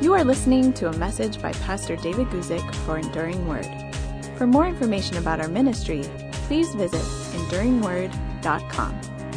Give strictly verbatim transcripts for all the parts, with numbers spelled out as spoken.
You are listening to a message by Pastor David Guzik for Enduring Word. For more information about our ministry, please visit enduring word dot com.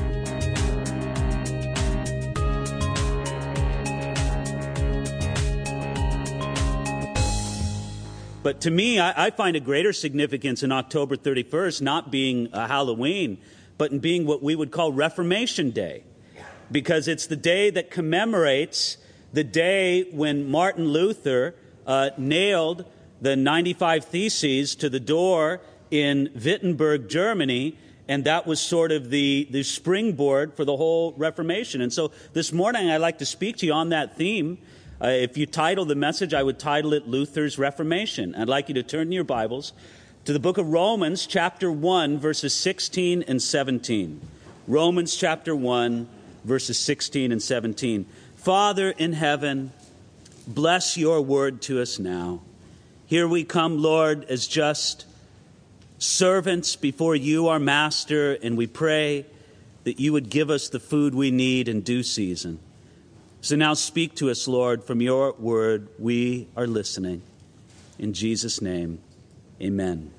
But to me, I, I find a greater significance in October thirty-first not being a Halloween, but in being what we would call Reformation Day. Because it's the day that commemorates the day when Martin Luther uh, nailed the ninety-five Theses to the door in Wittenberg, Germany, and that was sort of the, the springboard for the whole Reformation. And so this morning I'd like to speak to you on that theme. Uh, if you title the message, I would title it Luther's Reformation. I'd like you to turn in your Bibles to the book of Romans, chapter one, verses sixteen and seventeen. Romans chapter one, verses sixteen and seventeen. Father in heaven, bless your word to us now. Here we come, Lord, as just servants before you, our master, and we pray that you would give us the food we need in due season. So now speak to us, Lord, from your word. We are listening. In Jesus' name, amen.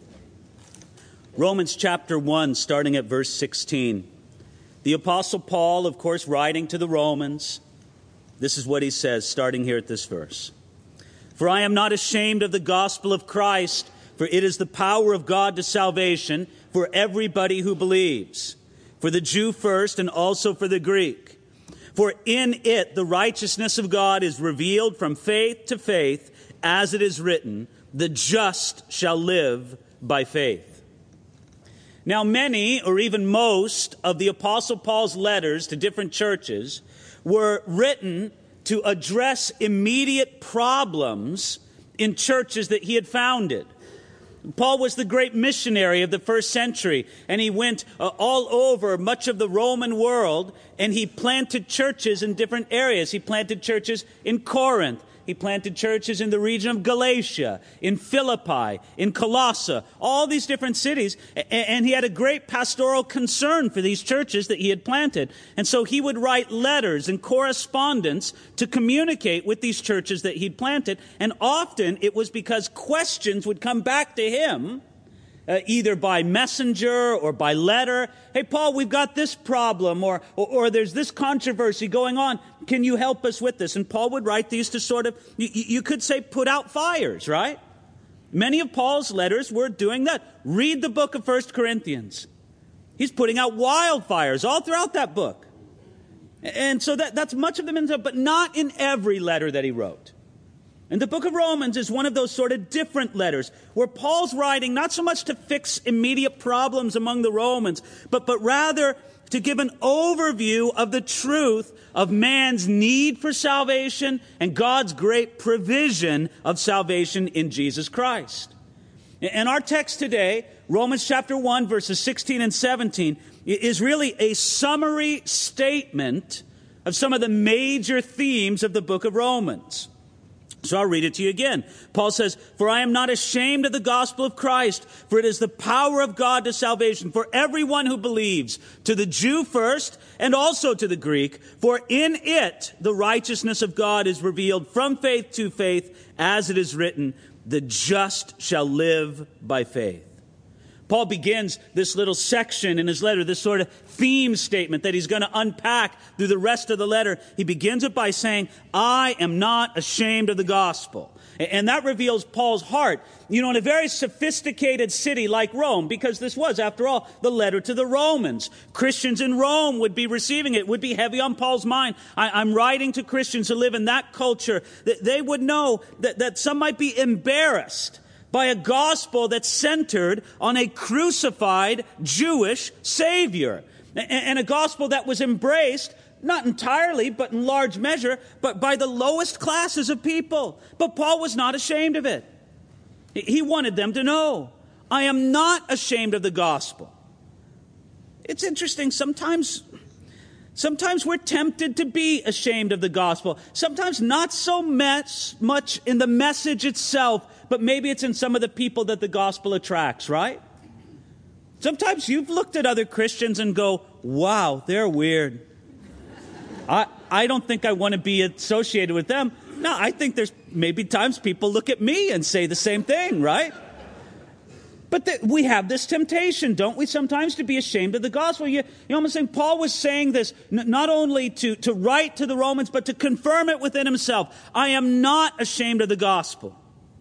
Romans chapter one, starting at verse sixteen. The Apostle Paul, of course, writing to the Romans, this is what he says, starting here at this verse. For I am not ashamed of the gospel of Christ, for it is the power of God to salvation for everybody who believes, for the Jew first and also for the Greek. For in it the righteousness of God is revealed from faith to faith, as it is written, the just shall live by faith. Now many, or even most, of the Apostle Paul's letters to different churches were written to address immediate problems in churches that he had founded. Paul was the great missionary of the first century, and he went uh, all over much of the Roman world, and he planted churches in different areas. He planted churches in Corinth. He planted churches in the region of Galatia, in Philippi, in Colossae, all these different cities. And he had a great pastoral concern for these churches that he had planted. And so he would write letters and correspondence to communicate with these churches that he'd planted. And often it was because questions would come back to him, Uh, either by messenger or by letter. Hey, Paul, we've got this problem, or, or or there's this controversy going on. Can you help us with this? And Paul would write these to sort of, you, you could say, put out fires, right? Many of Paul's letters were doing that. Read the book of First Corinthians. He's putting out wildfires all throughout that book. And so that, that's much of them, but not in every letter that he wrote. And the book of Romans is one of those sort of different letters where Paul's writing not so much to fix immediate problems among the Romans, but, but rather to give an overview of the truth of man's need for salvation and God's great provision of salvation in Jesus Christ. And our text today, Romans chapter one, verses sixteen and seventeen, is really a summary statement of some of the major themes of the book of Romans. So I'll read it to you again. Paul says, for I am not ashamed of the gospel of Christ, for it is the power of God to salvation for everyone who believes, to the Jew first and also to the Greek. For in it the righteousness of God is revealed from faith to faith, as it is written, the just shall live by faith. Paul begins this little section in his letter, this sort of theme statement that he's going to unpack through the rest of the letter. He begins it by saying, I am not ashamed of the gospel. And that reveals Paul's heart. You know, in a very sophisticated city like Rome, because this was, after all, the letter to the Romans. Christians in Rome would be receiving it, would be heavy on Paul's mind. I, I'm writing to Christians who live in that culture. That they would know that, that some might be embarrassed by a gospel that's centered on a crucified Jewish Savior. And a gospel that was embraced, not entirely, but in large measure, but by the lowest classes of people. But Paul was not ashamed of it. He wanted them to know, I am not ashamed of the gospel. It's interesting, sometimes, sometimes we're tempted to be ashamed of the gospel. Sometimes not so much, much in the message itself, but maybe it's in some of the people that the gospel attracts, right? Sometimes you've looked at other Christians and go, wow, they're weird. I, I don't think I want to be associated with them. No, I think there's maybe times people look at me and say the same thing, right? But the, we have this temptation, don't we, sometimes to be ashamed of the gospel. You, you know what I'm saying? Paul was saying this n- not only to, to write to the Romans, but to confirm it within himself. I am not ashamed of the gospel.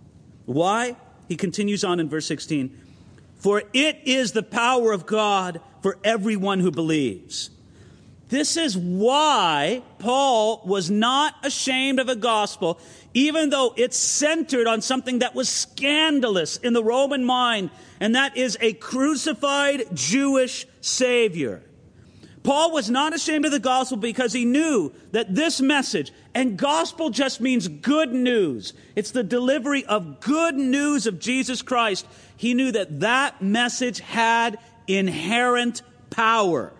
Why? He continues on in verse sixteen. For it is the power of God for everyone who believes. This is why Paul was not ashamed of a gospel, even though it's centered on something that was scandalous in the Roman mind, and that is a crucified Jewish Savior. Paul was not ashamed of the gospel because he knew that this message, and gospel just means good news. It's the delivery of good news of Jesus Christ. He knew that that message had inherent power.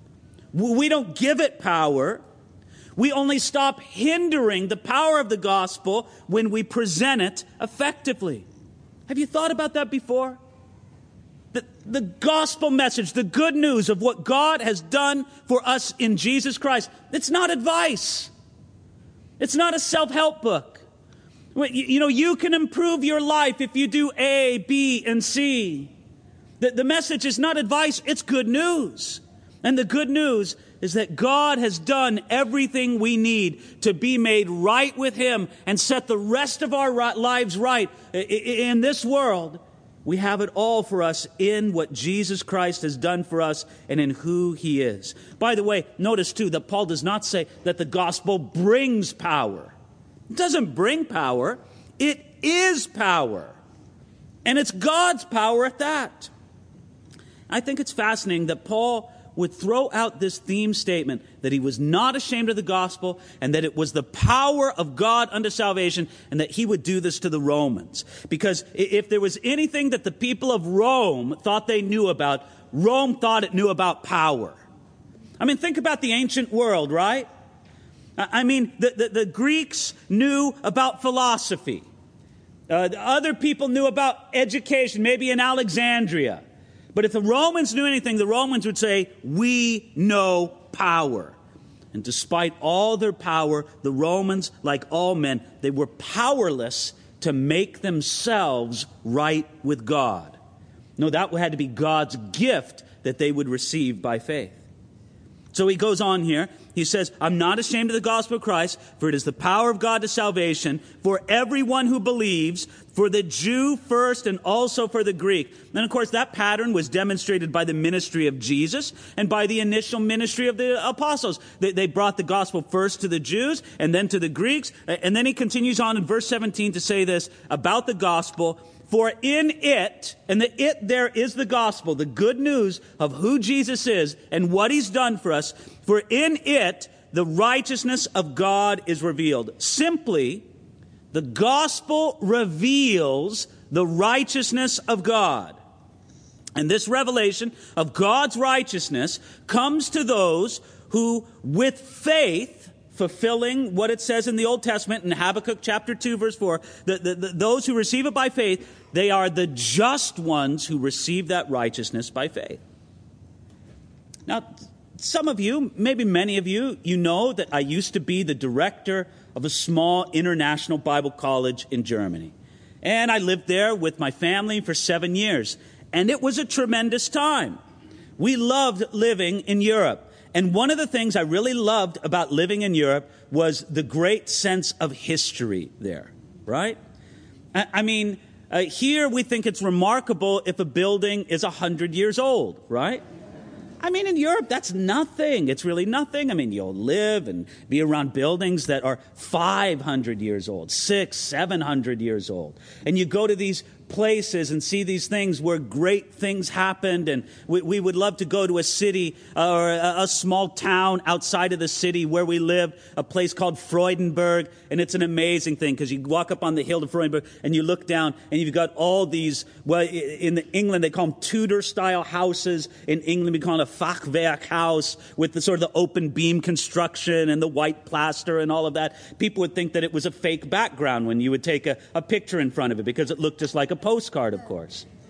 We don't give it power. We only stop hindering the power of the gospel when we present it effectively. Have you thought about that before? The, the gospel message, the good news of what God has done for us in Jesus Christ, it's not advice. It's not a self-help book. You, you know, you can improve your life if you do A, B, and C. The, the message is not advice, it's good news. And the good news is that God has done everything we need to be made right with Him and set the rest of our lives right in this world. We have it all for us in what Jesus Christ has done for us and in who He is. By the way, notice too that Paul does not say that the gospel brings power. It doesn't bring power. It is power. And it's God's power at that. I think it's fascinating that Paul would throw out this theme statement that he was not ashamed of the gospel and that it was the power of God unto salvation and that he would do this to the Romans. Because if there was anything that the people of Rome thought they knew about, Rome thought it knew about power. I mean, think about the ancient world, right? I mean, the, the, the Greeks knew about philosophy. Uh, other people knew about education, maybe in Alexandria. But if the Romans knew anything, the Romans would say, we know power. And despite all their power, the Romans, like all men, they were powerless to make themselves right with God. No, that had to be God's gift that they would receive by faith. So he goes on here. He says, I'm not ashamed of the gospel of Christ, for it is the power of God to salvation for everyone who believes, for the Jew first and also for the Greek. And of course, that pattern was demonstrated by the ministry of Jesus and by the initial ministry of the apostles. They, they brought the gospel first to the Jews and then to the Greeks. And then he continues on in verse seventeen to say this about the gospel. For in it, and the it there is the gospel, the good news of who Jesus is and what He's done for us. For in it, the righteousness of God is revealed. Simply, the gospel reveals the righteousness of God. And this revelation of God's righteousness comes to those who, with faith, fulfilling what it says in the Old Testament in Habakkuk chapter two, verse four, the, the, the, those who receive it by faith, they are the just ones who receive that righteousness by faith. Now, some of you, maybe many of you, you know that I used to be the director of a small international Bible college in Germany. And I lived there with my family for seven years. And it was a tremendous time. We loved living in Europe. And one of the things I really loved about living in Europe was the great sense of history there, right? I, I mean, uh, here we think it's remarkable if a building is one hundred years old, right? I mean, in Europe, that's nothing. It's really nothing. I mean, you'll live and be around buildings that are five hundred years old, six, seven hundred years old. And you go to these places and see these things where great things happened, and we, we would love to go to a city uh, or a, a small town outside of the city where we live, a place called Freudenberg, and it's an amazing thing because you walk up on the hill to Freudenberg and you look down and you've got all these, well, in England they call them Tudor-style houses. In England we call it a Fachwerk house with the sort of the open beam construction and the white plaster and all of that. People would think that it was a fake background when you would take a, a picture in front of it because it looked just like a postcard, of course.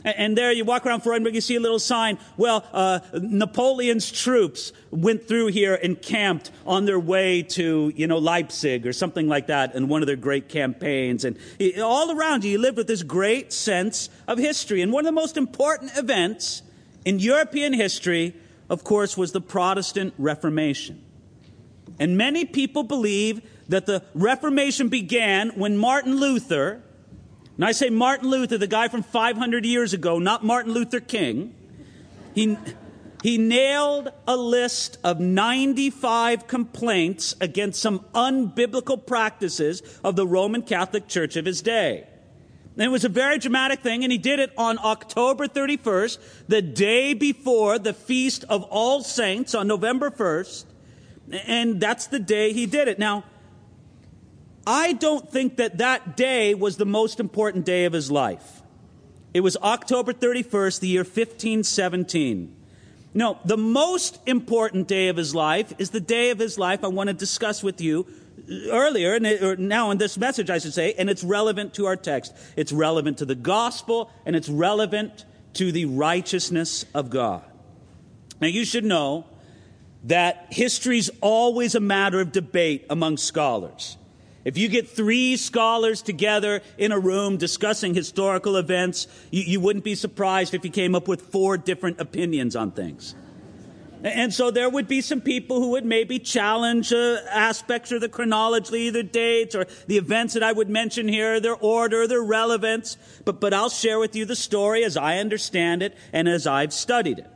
And there you walk around Freudenberg, you see a little sign. Well, uh, Napoleon's troops went through here and camped on their way to, you know, Leipzig or something like that in one of their great campaigns. And all around you, you live with this great sense of history. And one of the most important events in European history, of course, was the Protestant Reformation. And many people believe that the Reformation began when Martin Luther, and I say Martin Luther, the guy from five hundred years ago, not Martin Luther King. He, he nailed a list of ninety-five complaints against some unbiblical practices of the Roman Catholic Church of his day. And it was a very dramatic thing, and he did it on October thirty-first, the day before the Feast of All Saints on November first. And that's the day he did it. Now, I don't think that that day was the most important day of his life. It was October thirty-first, the year fifteen seventeen. No, the most important day of his life is the day of his life I want to discuss with you earlier, or now in this message, I should say, and it's relevant to our text. It's relevant to the gospel, and it's relevant to the righteousness of God. Now, you should know that history's always a matter of debate among scholars. If you get three scholars together in a room discussing historical events, you, you wouldn't be surprised if you came up with four different opinions on things. And so there would be some people who would maybe challenge uh, aspects of the chronology, the dates, or the events that I would mention here, their order, their relevance. But, but I'll share with you the story as I understand it and as I've studied it.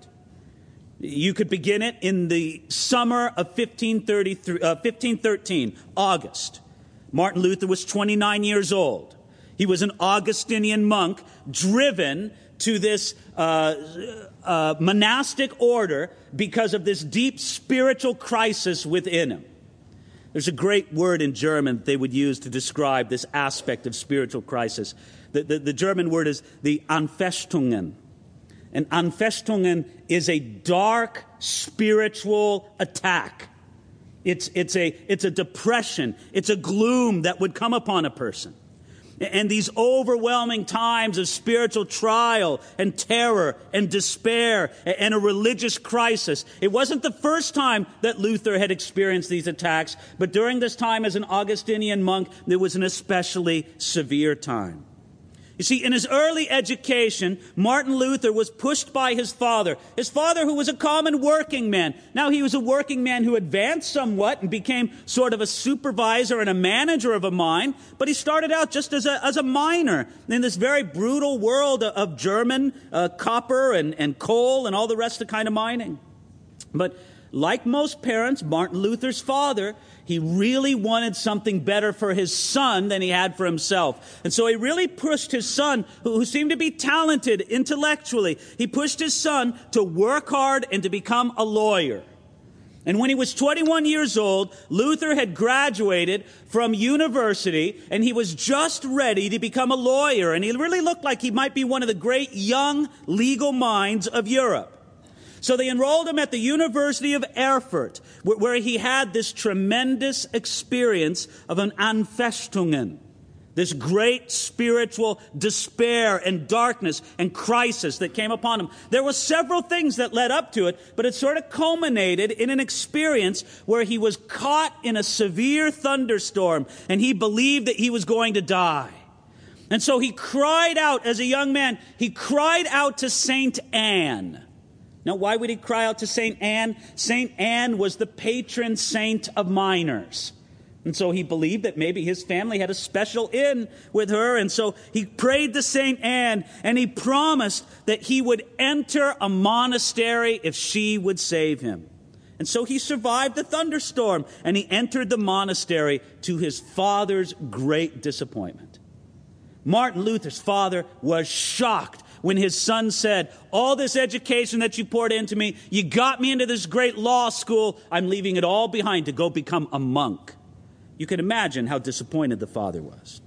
You could begin it in the summer of fifteen thirty-three, uh, fifteen thirteen, August. Martin Luther was twenty-nine years old. He was an Augustinian monk driven to this uh, uh, monastic order because of this deep spiritual crisis within him. There's a great word in German that they would use to describe this aspect of spiritual crisis. The, the, the German word is the Anfechtungen. And Anfechtungen is a dark spiritual attack. It's, it's, a, it's a depression. It's a gloom that would come upon a person. And these overwhelming times of spiritual trial and terror and despair and a religious crisis. It wasn't the first time that Luther had experienced these attacks, but during this time as an Augustinian monk, it was an especially severe time. You see, in his early education, Martin Luther was pushed by his father. His father, who was a common working man. Now, he was a working man who advanced somewhat and became sort of a supervisor and a manager of a mine. But he started out just as a, as a miner in this very brutal world of German uh, copper and, and coal and all the rest of kind of mining. But like most parents, Martin Luther's father, he really wanted something better for his son than he had for himself. And so he really pushed his son, who, who seemed to be talented intellectually, he pushed his son to work hard and to become a lawyer. And when he was twenty-one years old, Luther had graduated from university, and he was just ready to become a lawyer. And he really looked like he might be one of the great young legal minds of Europe. So they enrolled him at the University of Erfurt, where, where he had this tremendous experience of an Anfechtungen, this great spiritual despair and darkness and crisis that came upon him. There were several things that led up to it, but it sort of culminated in an experience where he was caught in a severe thunderstorm, and he believed that he was going to die. And so he cried out as a young man, he cried out to Saint Anne. Now, why would he cry out to Saint Anne? Saint Anne was the patron saint of miners. And so he believed that maybe his family had a special in with her. And so he prayed to Saint Anne, and he promised that he would enter a monastery if she would save him. And so he survived the thunderstorm, and he entered the monastery to his father's great disappointment. Martin Luther's father was shocked when his son said, all this education that you poured into me, you got me into this great law school, I'm leaving it all behind to go become a monk. You can imagine how disappointed the father was.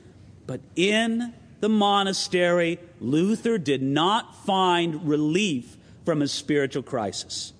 But in the monastery, Luther did not find relief from his spiritual crisis.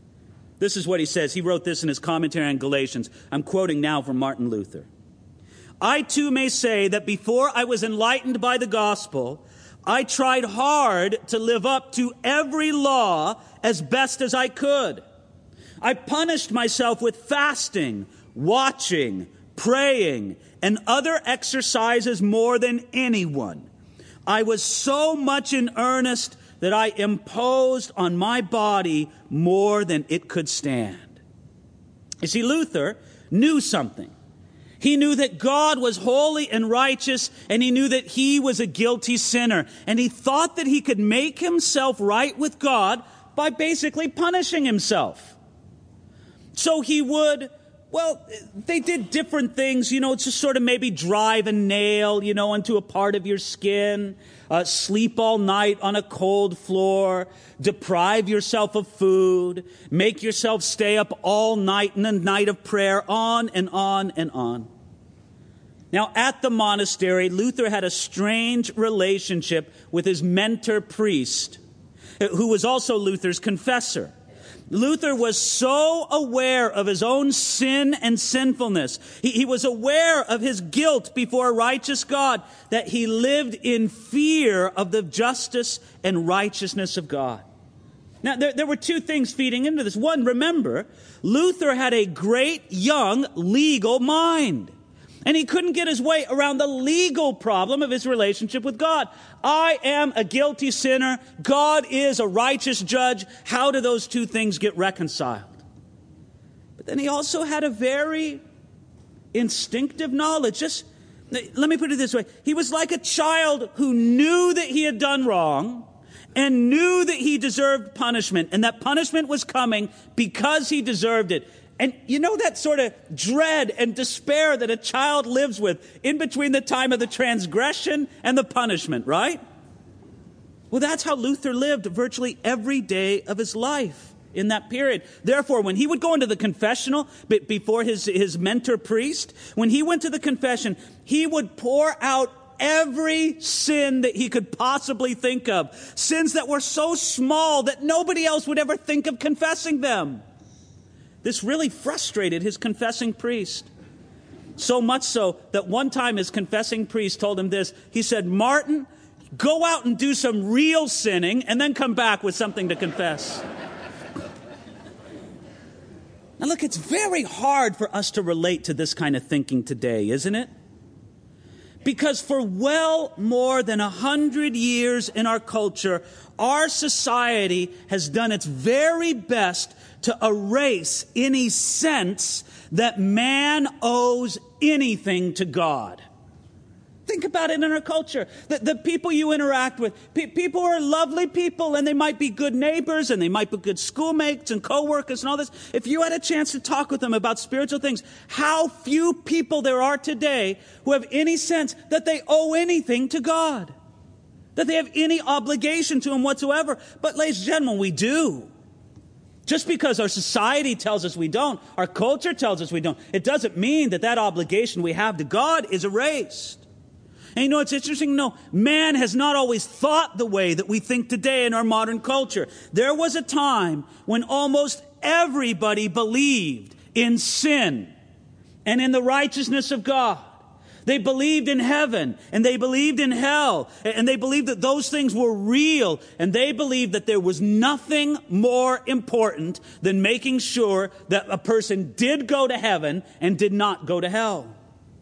This is what he says. He wrote this in his commentary on Galatians. I'm quoting now from Martin Luther. I too may say that before I was enlightened by the gospel, I tried hard to live up to every law as best as I could. I punished myself with fasting, watching, praying, and other exercises more than anyone. I was so much in earnest that I imposed on my body more than it could stand. You see, Luther knew something. He knew that God was holy and righteous, and he knew that he was a guilty sinner. And he thought that he could make himself right with God by basically punishing himself. So he would, well, they did different things, you know, just sort of maybe drive a nail, you know, into a part of your skin, uh, sleep all night on a cold floor, deprive yourself of food, make yourself stay up all night in a night of prayer, on and on and on. Now, at the monastery, Luther had a strange relationship with his mentor priest, who was also Luther's confessor. Luther was so aware of his own sin and sinfulness. He, he was aware of his guilt before a righteous God, that he lived in fear of the justice and righteousness of God. Now, there, there were two things feeding into this. One, remember, Luther had a great young legal mind. And he couldn't get his way around the legal problem of his relationship with God. I am a guilty sinner. God is a righteous judge. How do those two things get reconciled? But then he also had a very instinctive knowledge. Just let me put it this way. He was like a child who knew that he had done wrong and knew that he deserved punishment, and that punishment was coming because he deserved it. And you know that sort of dread and despair that a child lives with in between the time of the transgression and the punishment, right? Well, that's how Luther lived virtually every day of his life in that period. Therefore, when he would go into the confessional before his, his mentor priest, when he went to the confession, he would pour out every sin that he could possibly think of. Sins that were so small that nobody else would ever think of confessing them. This really frustrated his confessing priest. So much so that one time his confessing priest told him this. He said, Martin, go out and do some real sinning and then come back with something to confess. Now look, it's very hard for us to relate to this kind of thinking today, isn't it? Because for well more than a hundred years in our culture, our society has done its very best to erase any sense that man owes anything to God. Think about it in our culture. The, the people you interact with, pe- people are lovely people, and they might be good neighbors, and they might be good schoolmates and co-workers and all this. If you had a chance to talk with them about spiritual things, how few people there are today who have any sense that they owe anything to God, that they have any obligation to Him whatsoever. But ladies and gentlemen, we do. Just because our society tells us we don't, our culture tells us we don't, it doesn't mean that that obligation we have to God is erased. And you know, it's interesting. No, man has not always thought the way that we think today in our modern culture. There was a time when almost everybody believed in sin and in the righteousness of God. They believed in heaven, and they believed in hell, and they believed that those things were real, and they believed that there was nothing more important than making sure that a person did go to heaven and did not go to hell.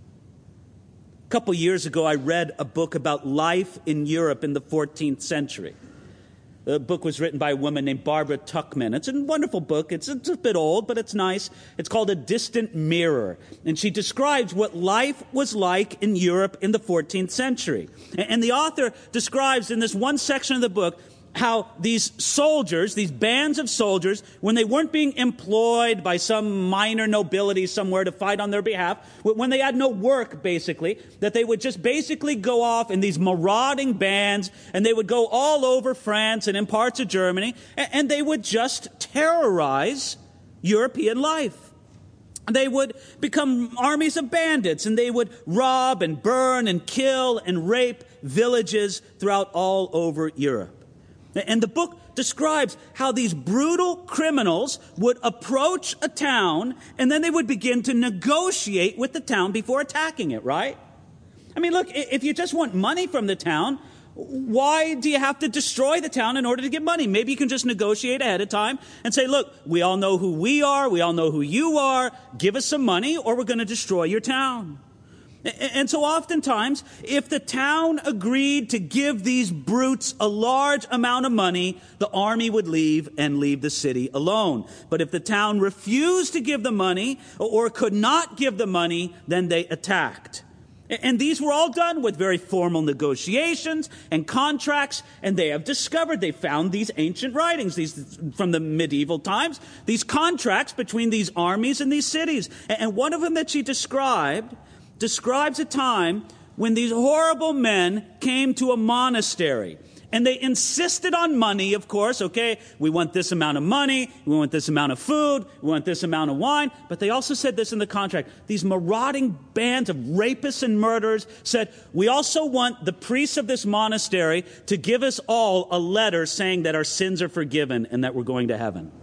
A couple years ago, I read a book about life in Europe in the fourteenth century. The book was written by a woman named Barbara Tuchman. It's a wonderful book. It's, it's a bit old, but it's nice. It's called A Distant Mirror. And she describes what life was like in Europe in the fourteenth century. And, and the author describes in this one section of the book how these soldiers, these bands of soldiers, when they weren't being employed by some minor nobility somewhere to fight on their behalf, when they had no work, basically, that they would just basically go off in these marauding bands, and they would go all over France and in parts of Germany, and they would just terrorize European life. They would become armies of bandits, and they would rob and burn and kill and rape villages throughout all over Europe. And the book describes how these brutal criminals would approach a town, and then they would begin to negotiate with the town before attacking it, right? I mean, look, if you just want money from the town, Why do you have to destroy the town in order to get money? Maybe you can just negotiate ahead of time and say, look, we all know who we are. We all know who you are. Give us some money or we're going to destroy your town. And so oftentimes, if the town agreed to give these brutes a large amount of money, the army would leave and leave the city alone. But if the town refused to give the money or could not give the money, then they attacked. And these were all done with very formal negotiations and contracts, and they have discovered, they found these ancient writings, these from the medieval times, these contracts between these armies and these cities. And one of them that she described describes a time when these horrible men came to a monastery. And they insisted on money, of course. Okay, we want this amount of money, we want this amount of food, we want this amount of wine. But they also said this in the contract. These marauding bands of rapists and murderers said, we also want the priests of this monastery to give us all a letter saying that our sins are forgiven and that we're going to heaven.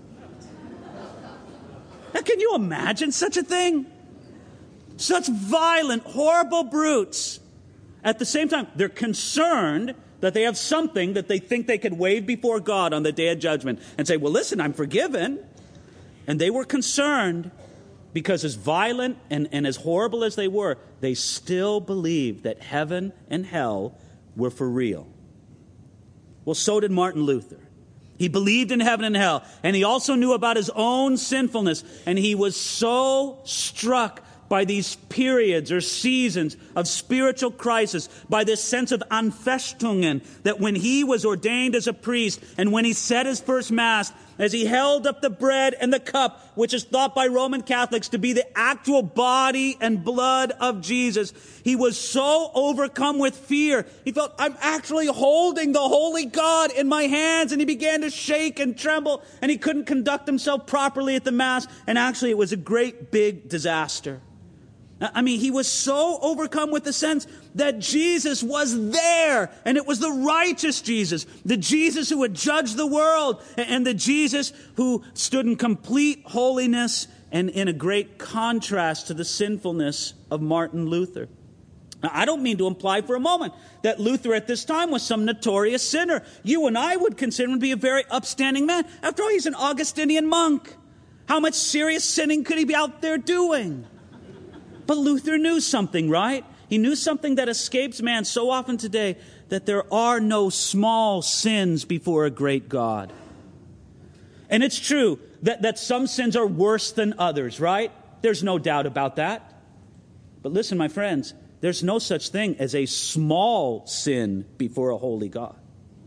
Now, can you imagine such a thing? Such violent, horrible brutes. At the same time, they're concerned that they have something that they think they could wave before God on the day of judgment and say, well, listen, I'm forgiven. And they were concerned because as violent and, and as horrible as they were, they still believed that heaven and hell were for real. Well, so did Martin Luther. He believed in heaven and hell, and he also knew about his own sinfulness, and he was so struck by these periods or seasons of spiritual crisis, by this sense of Anfechtungen, that when he was ordained as a priest and when he said his first Mass, as he held up the bread and the cup, which is thought by Roman Catholics to be the actual body and blood of Jesus, he was so overcome with fear. He felt, I'm actually holding the holy God in my hands, and he began to shake and tremble, and he couldn't conduct himself properly at the Mass, and actually it was a great big disaster. I mean, he was so overcome with the sense that Jesus was there, and it was the righteous Jesus, the Jesus who would judge the world, and the Jesus who stood in complete holiness and in a great contrast to the sinfulness of Martin Luther. Now, I don't mean to imply for a moment that Luther at this time was some notorious sinner. You and I would consider him to be a very upstanding man. After all, he's an Augustinian monk. How much serious sinning could he be out there doing? But Luther knew something, right? He knew something that escapes man so often today, that there are no small sins before a great God. And it's true that, that some sins are worse than others, right? There's no doubt about that. But listen, my friends, there's no such thing as a small sin before a holy God.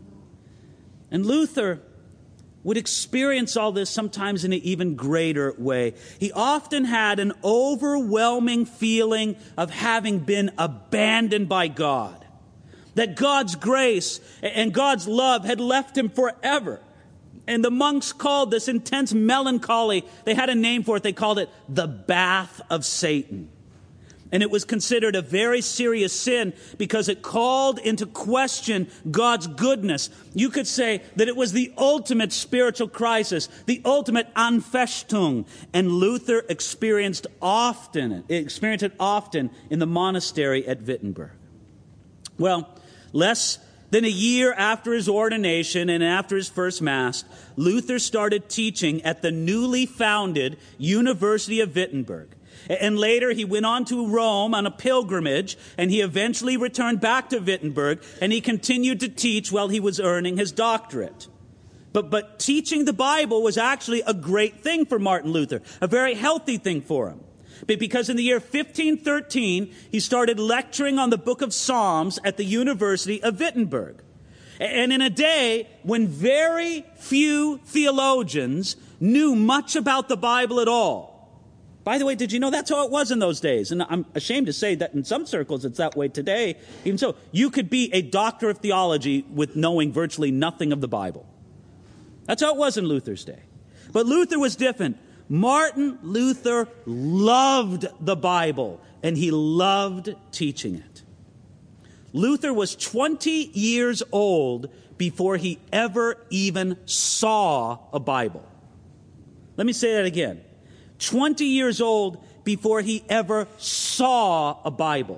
And Luther would experience all this sometimes in an even greater way. He often had an overwhelming feeling of having been abandoned by God. That God's grace and God's love had left him forever. And the monks called this intense melancholy, they had a name for it, they called it the bath of Satan. And it was considered a very serious sin because it called into question God's goodness. You could say that it was the ultimate spiritual crisis, the ultimate Anfechtung. And Luther experienced often, experienced it often in the monastery at Wittenberg. Well, less than a year after his ordination and after his first Mass, Luther started teaching at the newly founded University of Wittenberg. And later he went on to Rome on a pilgrimage, and he eventually returned back to Wittenberg, and he continued to teach while he was earning his doctorate. But, but teaching the Bible was actually a great thing for Martin Luther, a very healthy thing for him. Because in the year fifteen thirteen, he started lecturing on the book of Psalms at the University of Wittenberg. And in a day when very few theologians knew much about the Bible at all. By the way, did you know that's how it was in those days? And I'm ashamed to say that in some circles it's that way today. Even so, you could be a doctor of theology with knowing virtually nothing of the Bible. That's how it was in Luther's day. But Luther was different. Martin Luther loved the Bible, and he loved teaching it. Luther was twenty years old before he ever even saw a Bible. Let me say that again. twenty years old before he ever saw a Bible.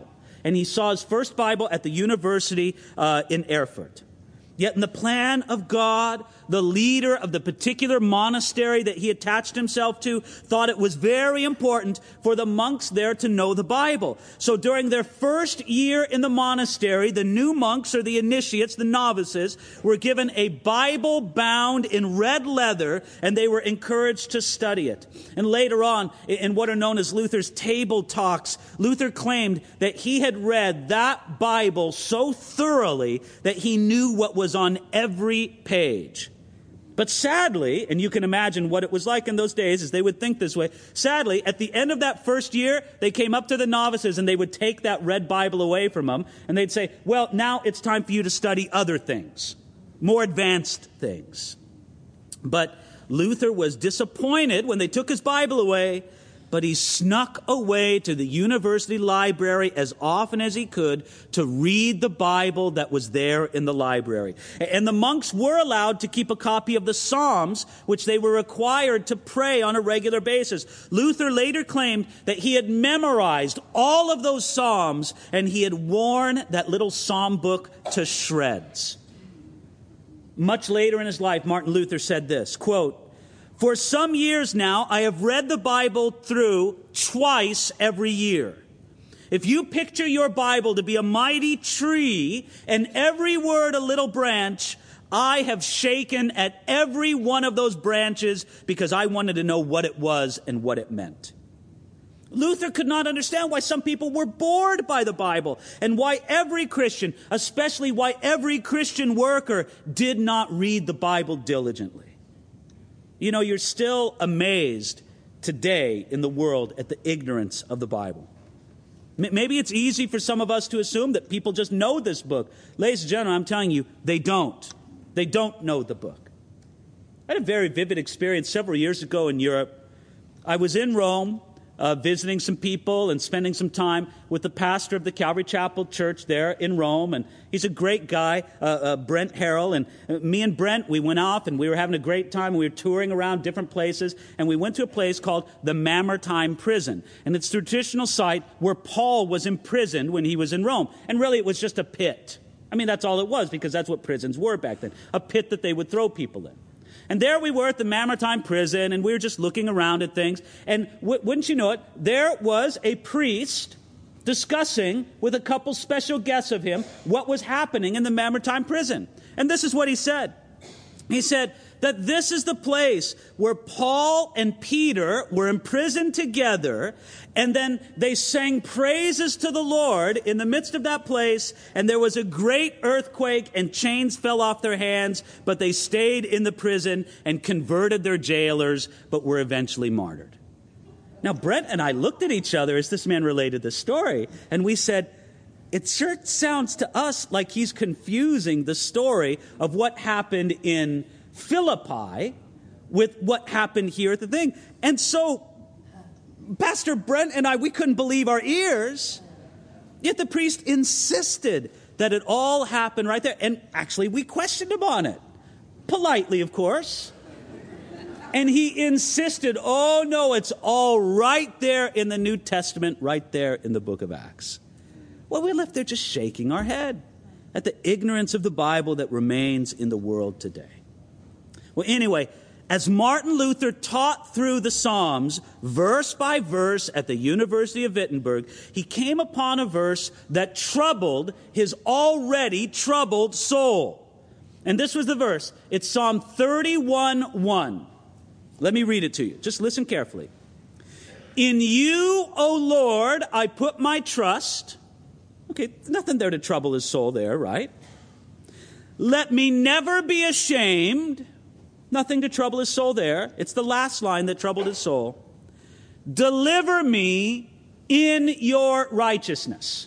and he saw his first Bible at the university uh, in Erfurt. Yet in the plan of God, the leader of the particular monastery that he attached himself to thought it was very important for the monks there to know the Bible. So during their first year in the monastery, the new monks, or the initiates, the novices, were given a Bible bound in red leather, and they were encouraged to study it. And later on, in what are known as Luther's table talks, Luther claimed that he had read that Bible so thoroughly that he knew what was on every page. But sadly, and you can imagine what it was like in those days as they would think this way, sadly, at the end of that first year, they came up to the novices and they would take that red Bible away from them, and they'd say, well, now it's time for you to study other things, more advanced things. But Luther was disappointed when they took his Bible away, but he snuck away to the university library as often as he could to read the Bible that was there in the library. And the monks were allowed to keep a copy of the Psalms, which they were required to pray on a regular basis. Luther later claimed that he had memorized all of those Psalms, and he had worn that little psalm book to shreds. Much later in his life, Martin Luther said this, quote, "For some years now, I have read the Bible through twice every year. If you picture your Bible to be a mighty tree and every word a little branch, I have shaken at every one of those branches because I wanted to know what it was and what it meant." Luther could not understand why some people were bored by the Bible and why every Christian, especially why every Christian worker, did not read the Bible diligently. You know, you're still amazed today in the world at the ignorance of the Bible. Maybe it's easy for some of us to assume that people just know this book. Ladies and gentlemen, I'm telling you, they don't. They don't know the book. I had a very vivid experience several years ago in Europe. I was in Rome, uh, visiting some people and spending some time with the pastor of the Calvary Chapel Church there in Rome. And he's a great guy, uh, uh, Brent Harrell. And uh, me and Brent, we went off and we were having a great time. We were touring around different places. And we went to a place called the Mamertine Prison. And it's a traditional site where Paul was imprisoned when he was in Rome. And really it was just a pit. I mean, that's all it was, because that's what prisons were back then. A pit that they would throw people in. And there we were at the Mamertine Prison, and we were just looking around at things. And w- wouldn't you know it, there was a priest discussing with a couple special guests of him what was happening in the Mamertine Prison. And this is what he said. He said that this is the place where Paul and Peter were imprisoned together, and then they sang praises to the Lord in the midst of that place, and there was a great earthquake, and chains fell off their hands, but they stayed in the prison and converted their jailers, but were eventually martyred. Now, Brent and I looked at each other as this man related the story, and we said, it sure sounds to us like he's confusing the story of what happened in Philippi with what happened here at the thing. And so Pastor Brent and I, we couldn't believe our ears. Yet the priest insisted that it all happened right there. And actually, we questioned him on it. Politely, of course. And he insisted, oh no, it's all right there in the New Testament, right there in the book of Acts. Well, we left there just shaking our head at the ignorance of the Bible that remains in the world today. Well, anyway, as Martin Luther taught through the Psalms, verse by verse at the University of Wittenberg, he came upon a verse that troubled his already troubled soul. And this was the verse. It's Psalm thirty-one one. Let me read it to you. Just listen carefully. In you, O Lord, I put my trust. Okay, nothing there to trouble his soul there, right? Let me never be ashamed. Nothing to trouble his soul there. It's the last line that troubled his soul. Deliver me in your righteousness.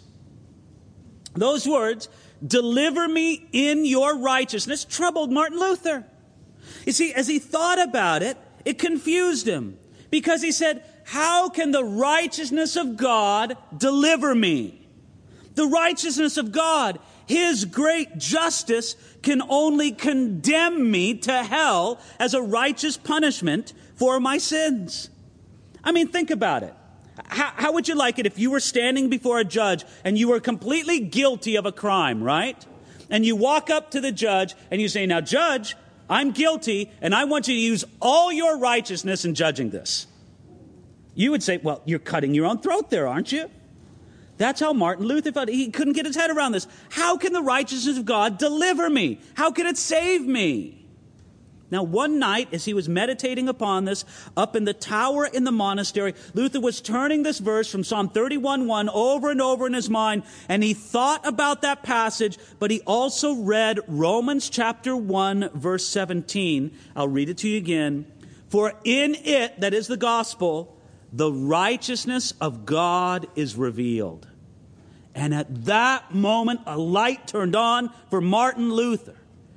Those words, deliver me in your righteousness, troubled Martin Luther. You see, as he thought about it, it confused him. Because he said, how can the righteousness of God deliver me? The righteousness of God, His great justice, can only condemn me to hell as a righteous punishment for my sins. I mean, think about it. How, how would you like it if you were standing before a judge and you were completely guilty of a crime, right? And you walk up to the judge and you say, now, Judge, I'm guilty, and I want you to use all your righteousness in judging this. You would say, well, you're cutting your own throat there, aren't you? That's how Martin Luther felt. He couldn't get his head around this. How can the righteousness of God deliver me? How can it save me? Now, one night, as he was meditating upon this, up in the tower in the monastery, Luther was turning this verse from Psalm thirty-one one over and over in his mind, and he thought about that passage, but he also read Romans chapter one, verse seventeen. I'll read it to you again. For in it, that is the gospel, the righteousness of God is revealed. And at that moment, a light turned on for Martin Luther.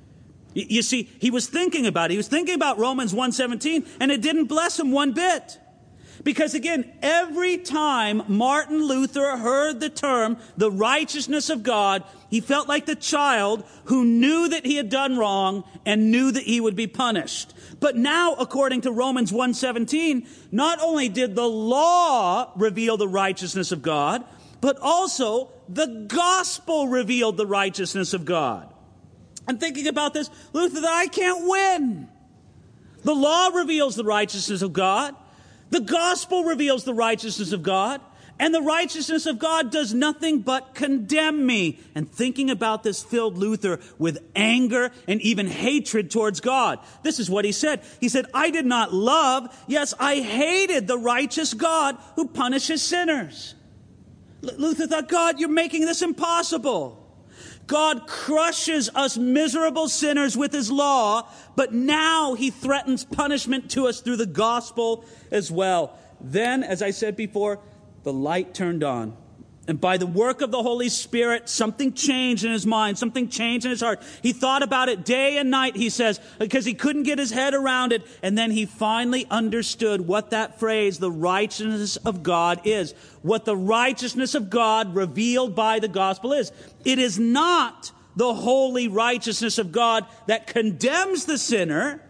You see, he was thinking about it. He was thinking about Romans one seventeen, and it didn't bless him one bit. Because again, every time Martin Luther heard the term, the righteousness of God, he felt like the child who knew that he had done wrong and knew that he would be punished. But now, according to Romans one seventeen, not only did the law reveal the righteousness of God, but also the gospel revealed the righteousness of God. I'm thinking about this, Luther, that I can't win. The law reveals the righteousness of God. The gospel reveals the righteousness of God. And the righteousness of God does nothing but condemn me. And thinking about this filled Luther with anger and even hatred towards God. This is what he said. He said, I did not love, yes, I hated the righteous God who punishes sinners. L- Luther thought, God, you're making this impossible. God crushes us miserable sinners with his law, but now he threatens punishment to us through the gospel as well. Then, as I said before, the light turned on. And by the work of the Holy Spirit, something changed in his mind, something changed in his heart. He thought about it day and night, he says, because he couldn't get his head around it. And then he finally understood what that phrase, the righteousness of God, is. What the righteousness of God revealed by the gospel is. It is not the holy righteousness of God that condemns the sinner,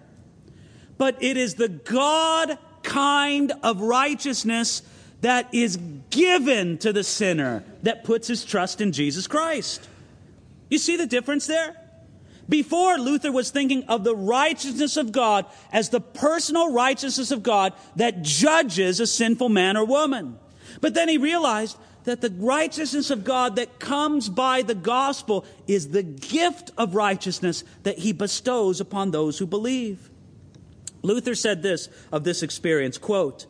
but it is the God kind of righteousness that is given to the sinner that puts his trust in Jesus Christ. You see the difference there? Before, Luther was thinking of the righteousness of God as the personal righteousness of God that judges a sinful man or woman. But then he realized that the righteousness of God that comes by the gospel is the gift of righteousness that he bestows upon those who believe. Luther said this of this experience, quote,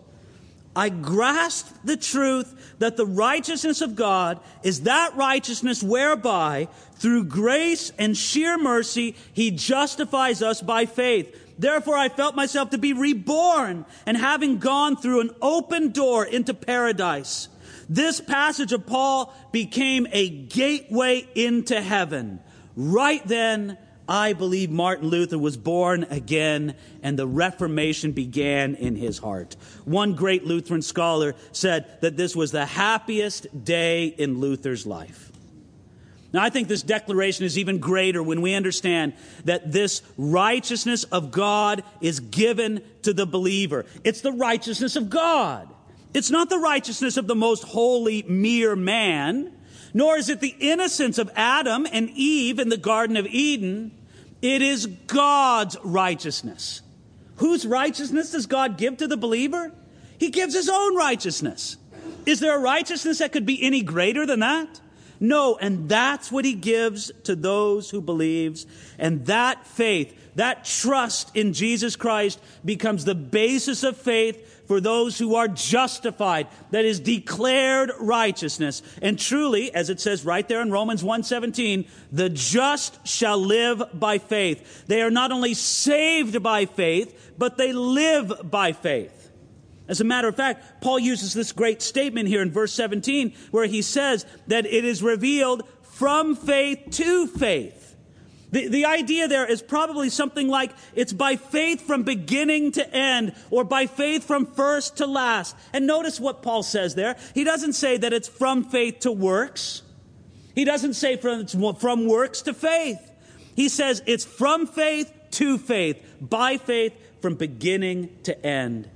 I grasped the truth that the righteousness of God is that righteousness whereby, through grace and sheer mercy, he justifies us by faith. Therefore, I felt myself to be reborn and having gone through an open door into paradise. This passage of Paul became a gateway into heaven. Right then, I believe Martin Luther was born again and the Reformation began in his heart. One great Lutheran scholar said that this was the happiest day in Luther's life. Now, I think this declaration is even greater when we understand that this righteousness of God is given to the believer. It's the righteousness of God. It's not the righteousness of the most holy mere man, nor is it the innocence of Adam and Eve in the Garden of Eden. It is God's righteousness. Whose righteousness does God give to the believer? He gives his own righteousness. Is there a righteousness that could be any greater than that? No, and that's what he gives to those who believes. And that faith, that trust in Jesus Christ becomes the basis of faith for those who are justified, that is declared righteousness. And truly, as it says right there in Romans one seventeen, the just shall live by faith. They are not only saved by faith, but they live by faith. As a matter of fact, Paul uses this great statement here in verse seventeen, where he says that it is revealed from faith to faith. The, the idea there is probably something like it's by faith from beginning to end, or by faith from first to last. And notice what Paul says there. He doesn't say that it's from faith to works. He doesn't say from, from works to faith. He says it's from faith to faith, by faith from beginning to end.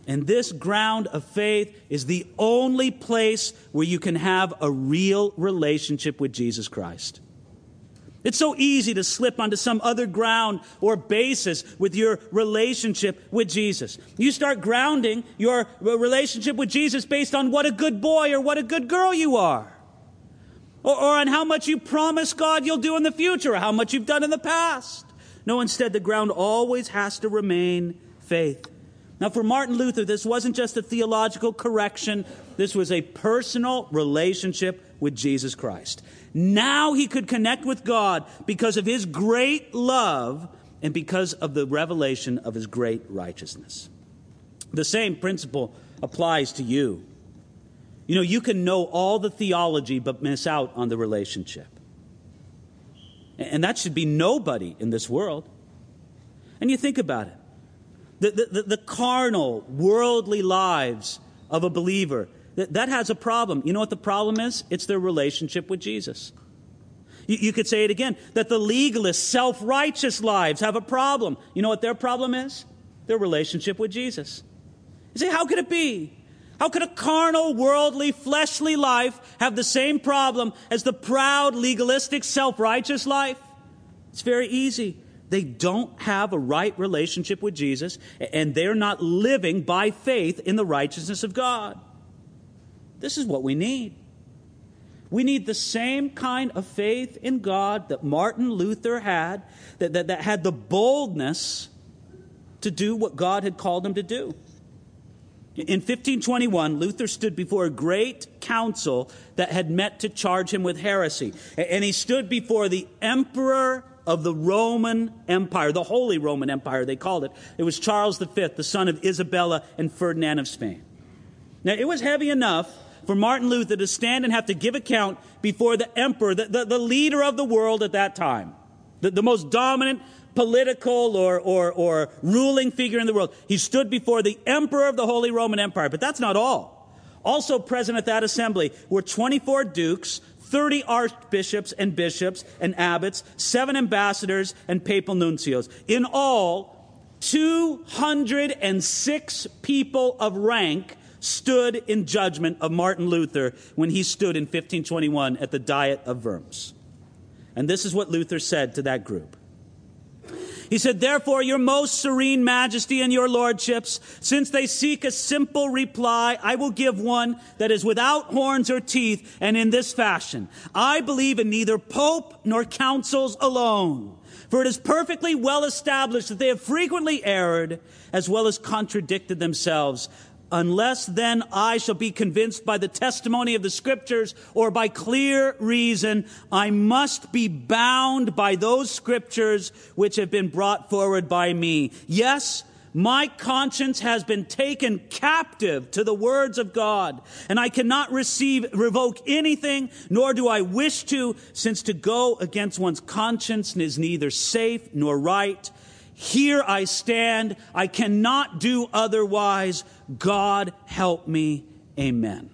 And this ground of faith is the only place where you can have a real relationship with Jesus Christ. It's so easy to slip onto some other ground or basis with your relationship with Jesus. You start grounding your relationship with Jesus based on what a good boy or what a good girl you are. Or, or on how much you promise God you'll do in the future, or how much you've done in the past. No, instead, the ground always has to remain faith. Now, for Martin Luther, this wasn't just a theological correction. This was a personal relationship with Jesus Christ. Now he could connect with God because of his great love and because of the revelation of his great righteousness. The same principle applies to you. You know, you can know all the theology but miss out on the relationship. And that should be nobody in this world. And you think about it. The, the, the carnal, worldly lives of a believer, that, that has a problem. You know what the problem is? It's their relationship with Jesus. You, you could say it again, that the legalist, self-righteous lives have a problem. You know what their problem is? Their relationship with Jesus. You say, how could it be? How could a carnal, worldly, fleshly life have the same problem as the proud, legalistic, self-righteous life? It's very easy. They don't have a right relationship with Jesus, and they're not living by faith in the righteousness of God. This is what we need. We need the same kind of faith in God that Martin Luther had, that, that, that had the boldness to do what God had called him to do. In fifteen twenty-one, Luther stood before a great council that had met to charge him with heresy. And he stood before the emperor of the Roman Empire, the Holy Roman Empire, they called it. It was Charles the Fifth, the son of Isabella and Ferdinand of Spain. Now, it was heavy enough for Martin Luther to stand and have to give account before the emperor, the, the, the leader of the world at that time, the, the most dominant political or, or, or ruling figure in the world. He stood before the emperor of the Holy Roman Empire. But that's not all. Also present at that assembly were twenty-four dukes, thirty archbishops and bishops and abbots, seven ambassadors and papal nuncios. In all, two hundred six people of rank stood in judgment of Martin Luther when he stood in fifteen twenty-one at the Diet of Worms. And this is what Luther said to that group. He said, "Therefore, your most serene majesty and your lordships, since they seek a simple reply, I will give one that is without horns or teeth, and in this fashion. I believe in neither pope nor councils alone. For it is perfectly well established that they have frequently erred, as well as contradicted themselves. Unless then I shall be convinced by the testimony of the Scriptures or by clear reason, I must be bound by those Scriptures which have been brought forward by me. Yes, my conscience has been taken captive to the words of God, and I cannot receive, revoke anything, nor do I wish to, since to go against one's conscience is neither safe nor right. Here I stand. I cannot do otherwise. God help me. Amen."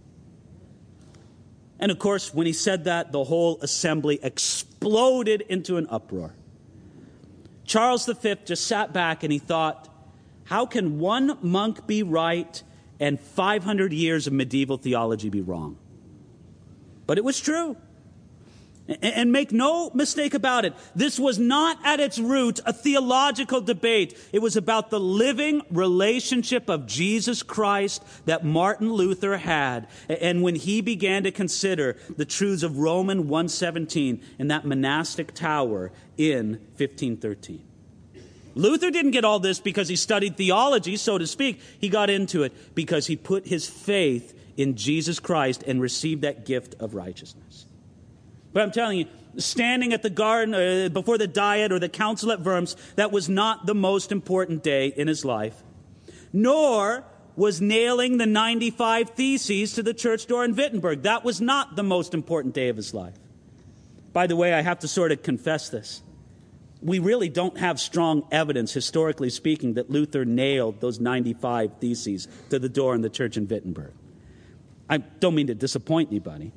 And of course, when he said that, the whole assembly exploded into an uproar. Charles the Fifth just sat back and he thought, how can one monk be right and five hundred years of medieval theology be wrong? But it was true. And make no mistake about it, this was not at its root a theological debate. It was about the living relationship of Jesus Christ that Martin Luther had. And when he began to consider the truths of Romans one seventeen in that monastic tower in fifteen thirteen. Luther didn't get all this because he studied theology, so to speak. He got into it because he put his faith in Jesus Christ and received that gift of righteousness. But I'm telling you, standing at the garden uh, before the Diet or the Council at Worms, that was not the most important day in his life. Nor was nailing the ninety-five Theses to the church door in Wittenberg. That was not the most important day of his life. By the way, I have to sort of confess this. We really don't have strong evidence, historically speaking, that Luther nailed those ninety-five Theses to the door in the church in Wittenberg. I don't mean to disappoint anybody.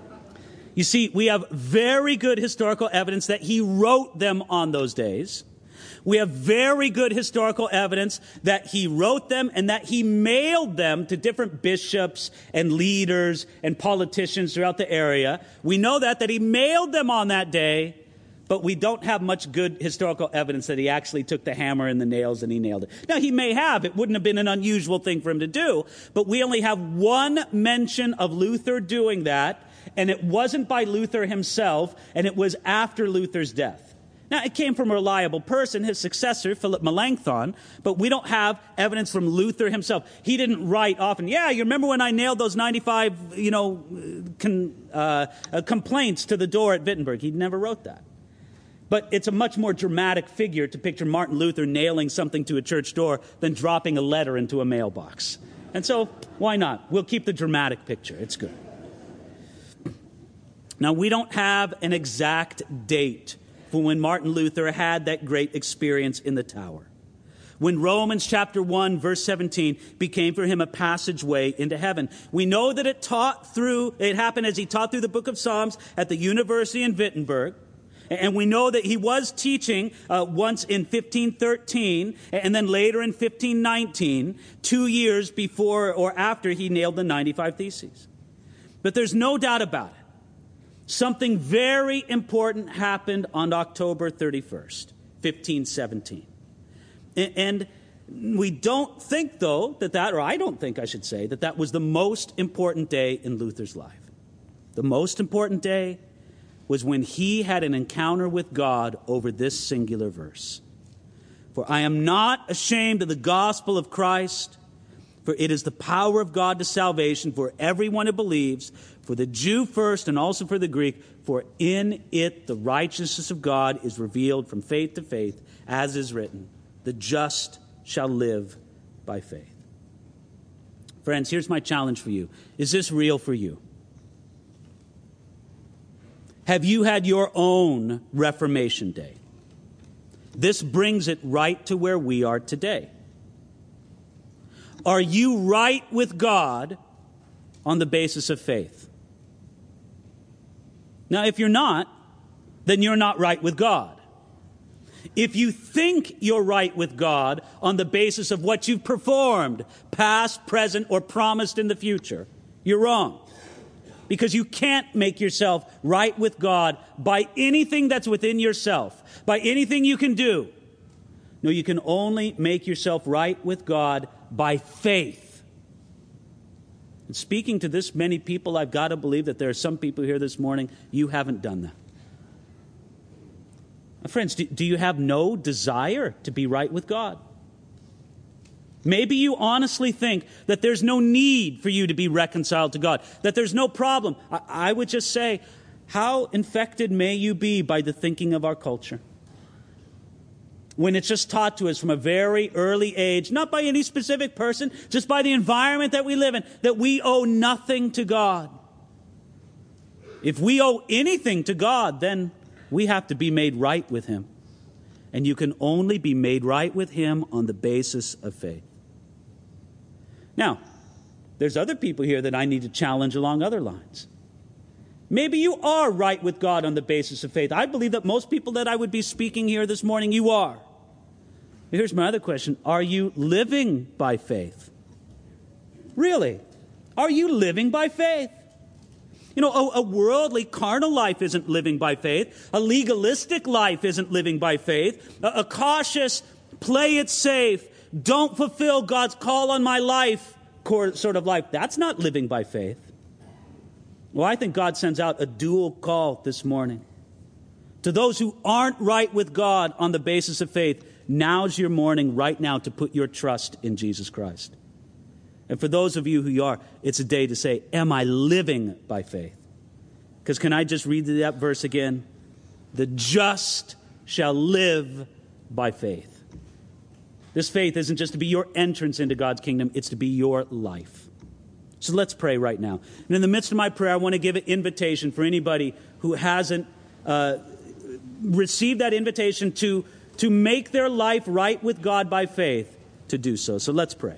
You see, we have very good historical evidence that he wrote them on those days. We have very good historical evidence that he wrote them and that he mailed them to different bishops and leaders and politicians throughout the area. We know that, that he mailed them on that day, but we don't have much good historical evidence that he actually took the hammer and the nails and he nailed it. Now, he may have. It wouldn't have been an unusual thing for him to do, but we only have one mention of Luther doing that, and it wasn't by Luther himself, and it was after Luther's death. Now, it came from a reliable person, his successor, Philip Melanchthon, but we don't have evidence from Luther himself. He didn't write often, yeah, you remember when I nailed those ninety-five, you know, con, uh, uh, complaints to the door at Wittenberg? He never wrote that. But it's a much more dramatic figure to picture Martin Luther nailing something to a church door than dropping a letter into a mailbox. And so, why not? We'll keep the dramatic picture. It's good. Now, we don't have an exact date for when Martin Luther had that great experience in the tower, when Romans chapter one, verse seventeen became for him a passageway into heaven. We know that it taught through, it happened as he taught through the book of Psalms at the university in Wittenberg. And we know that he was teaching uh, once in fifteen thirteen and then later in fifteen nineteen, two years before or after he nailed the ninety-five Theses. But there's no doubt about it. Something very important happened on October thirty-first, fifteen seventeen. And we don't think, though, that that, or I don't think I should say, that that was the most important day in Luther's life. The most important day was when he had an encounter with God over this singular verse. For I am not ashamed of the gospel of Christ, for it is the power of God to salvation for everyone who believes, for the Jew first and also for the Greek, for in it the righteousness of God is revealed from faith to faith, as is written, the just shall live by faith. Friends, here's my challenge for you. Is this real for you? Have you had your own Reformation Day? This brings it right to where we are today. Are you right with God on the basis of faith? Now, if you're not, then you're not right with God. If you think you're right with God on the basis of what you've performed, past, present, or promised in the future, you're wrong. Because you can't make yourself right with God by anything that's within yourself, by anything you can do. No, you can only make yourself right with God by faith. And speaking to this many people, I've got to believe that there are some people here this morning, you haven't done that. Now, friends, do, do you have no desire to be right with God? Maybe you honestly think that there's no need for you to be reconciled to God, that there's no problem. I, I would just say, how infected may you be by the thinking of our culture? When it's just taught to us from a very early age, not by any specific person, just by the environment that we live in, that we owe nothing to God. If we owe anything to God, then we have to be made right with Him. And you can only be made right with Him on the basis of faith. Now, there's other people here that I need to challenge along other lines. Maybe you are right with God on the basis of faith. I believe that most people that I would be speaking here this morning, you are. Here's my other question. Are you living by faith? Really? Are you living by faith? You know, a, a worldly, carnal life isn't living by faith. A legalistic life isn't living by faith. A, a cautious, play it safe, don't fulfill God's call on my life sort of life, that's not living by faith. Well, I think God sends out a dual call this morning. To those who aren't right with God on the basis of faith, now's your morning right now to put your trust in Jesus Christ. And for those of you who are, it's a day to say, am I living by faith? Because can I just read that verse again? The just shall live by faith. This faith isn't just to be your entrance into God's kingdom, it's to be your life. So let's pray right now. And in the midst of my prayer, I want to give an invitation for anybody who hasn't uh, received that invitation to, to make their life right with God by faith to do so. So let's pray.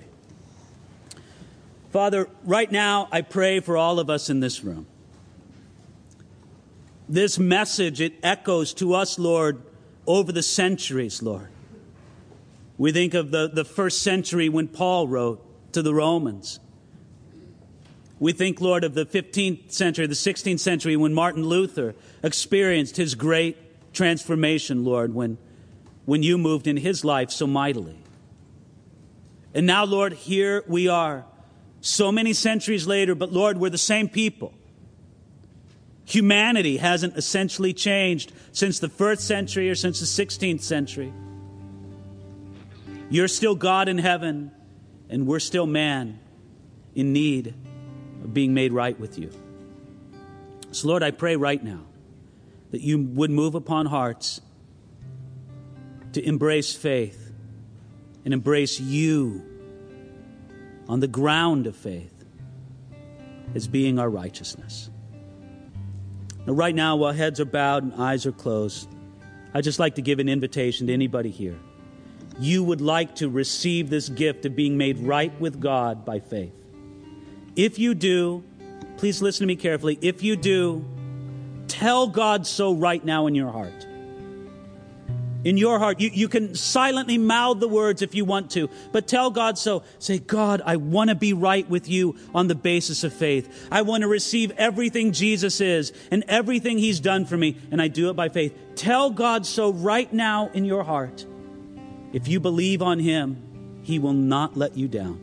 Father, right now I pray for all of us in this room. This message, it echoes to us, Lord, over the centuries, Lord. We think of the, the first century when Paul wrote to the Romans. We think, Lord, of the fifteenth century, the sixteenth century, when Martin Luther experienced his great transformation, Lord, when, when you moved in his life so mightily. And now, Lord, here we are, so many centuries later, but Lord, we're the same people. Humanity hasn't essentially changed since the first century or since the sixteenth century. You're still God in heaven, and we're still man in need of being made right with you. So, Lord, I pray right now that you would move upon hearts to embrace faith and embrace you on the ground of faith as being our righteousness. Now, right now, while heads are bowed and eyes are closed, I'd just like to give an invitation to anybody here. You would like to receive this gift of being made right with God by faith. If you do, please listen to me carefully. If you do, tell God so right now in your heart. In your heart, you, you can silently mouth the words if you want to, but tell God so. Say, God, I want to be right with you on the basis of faith. I want to receive everything Jesus is and everything he's done for me, and I do it by faith. Tell God so right now in your heart. If you believe on him, he will not let you down.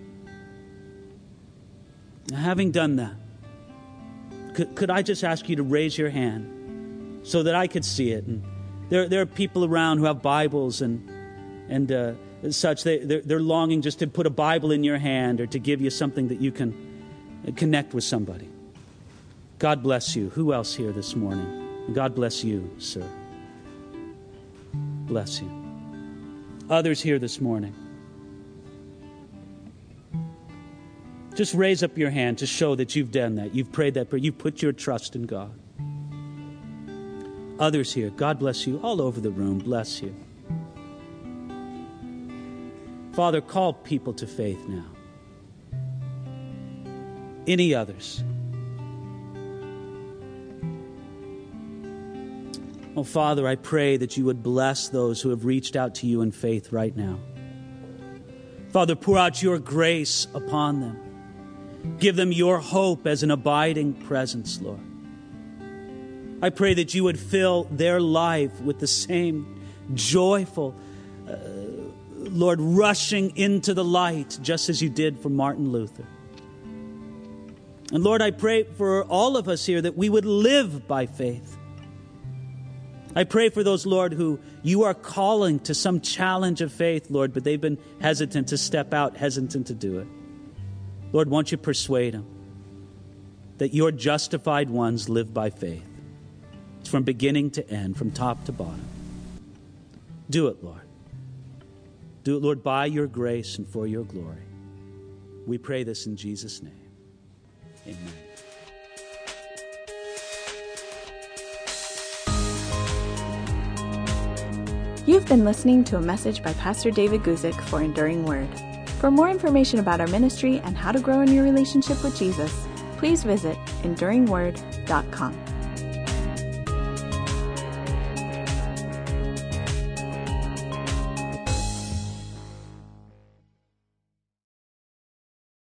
Now, having done that, could, could I just ask you to raise your hand so that I could see it? And there, there are people around who have Bibles and and uh, such. They, they're, they're longing just to put a Bible in your hand or to give you something that you can connect with somebody. God bless you. Who else here this morning? God bless you, sir. Bless you. Others here this morning. Just raise up your hand to show that you've done that. You've prayed that prayer. You've put your trust in God. Others here, God bless you. All over the room, bless you. Father, call people to faith now. Any others? Oh, Father, I pray that you would bless those who have reached out to you in faith right now. Father, pour out your grace upon them. Give them your hope as an abiding presence, Lord. I pray that you would fill their life with the same joyful, uh, Lord, rushing into the light, just as you did for Martin Luther. And Lord, I pray for all of us here that we would live by faith. I pray for those, Lord, who you are calling to some challenge of faith, Lord, but they've been hesitant to step out, hesitant to do it. Lord, won't you persuade them that your justified ones live by faith? It's from beginning to end, from top to bottom. Do it, Lord. Do it, Lord, by your grace and for your glory. We pray this in Jesus' name. Amen. You've been listening to a message by Pastor David Guzik for Enduring Word. For more information about our ministry and how to grow in your relationship with Jesus, please visit enduring word dot com.